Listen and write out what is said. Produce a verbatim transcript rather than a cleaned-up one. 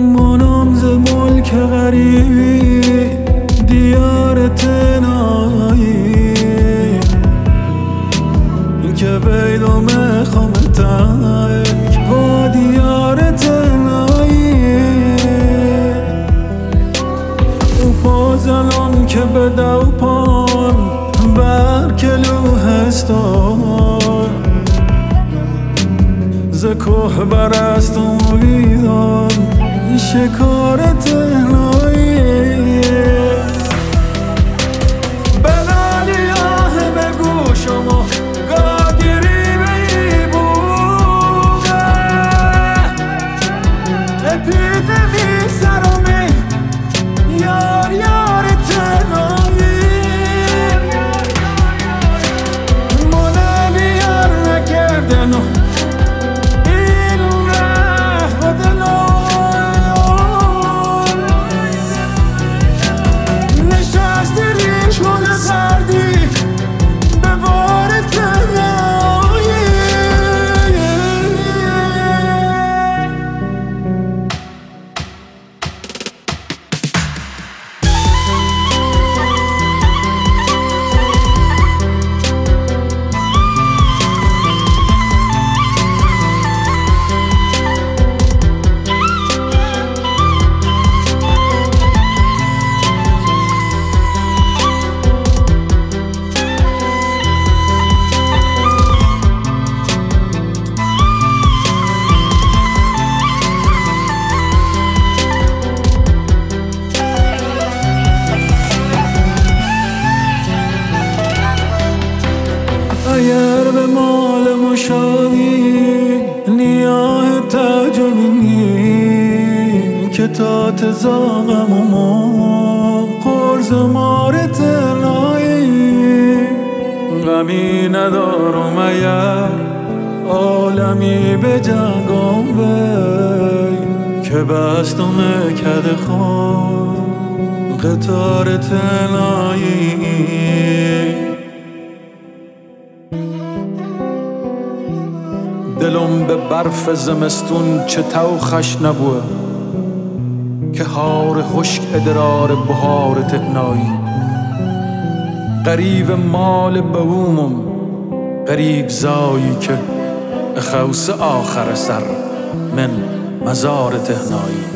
منم ز ملک غریبی دیار تنایی که بیدو میخوام تک با دیار تنایی او پازلان که بده و پان برکلو هستان ز کوه برست و ویدان شکار تنایی بلالی آه بگو شما گاگیری بی بوده اپیدمی سرمی یار یار تنایی منه بیار نکردن اگر به مال مشاهی نیاه تجمینی که تا تزاقم و ما قرز مار تنایی غمی ندارم اگر عالمی به جنگام بی که بستم کد خون قطار تنایی دلم به برف زمستون چه توخش نبوه که هار خشک ادرار بهار تهنایی قریب مال بومم قریب زایی که خوص آخر سر من مزار تهنایی